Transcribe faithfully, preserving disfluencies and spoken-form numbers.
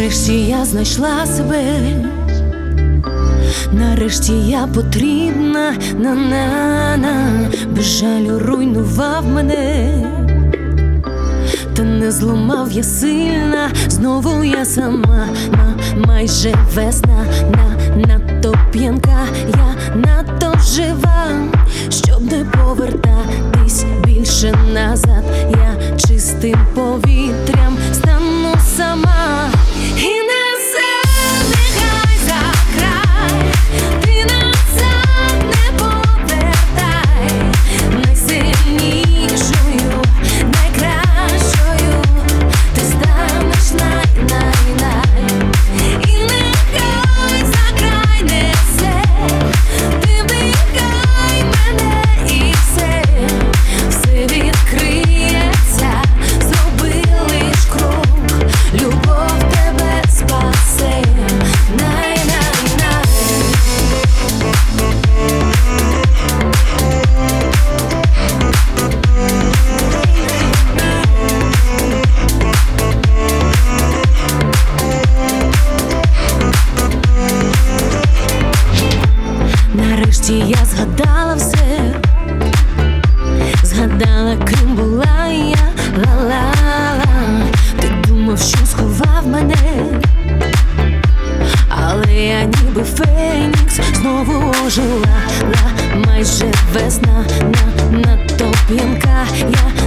Нарешті я знайшла себе, нарешті я потрібна, на-на-на. Без жалю руйнував мене, та не зламав я сильна. Знову я сама, ма, майже весна, на, надто п'янка, я надто жива, щоб не повертатись більше назад. Я чистим повітрям стану сама. І несе нехай за край, ти назад не повертай. Найсильнішою, найкращою ти станеш най-най-най. І нехай за край несе, ти вдихай мене і все, все відкриється. Зроби лиш крок, любов тебе спасе. Най-най-най. Нарешті я згадала все, згадала, ким була я, ла-ла-ла. Ти думав, що сховав мене, але я ніби фенікс знову ожила. Ла, майже весна, на, надто п'янка, я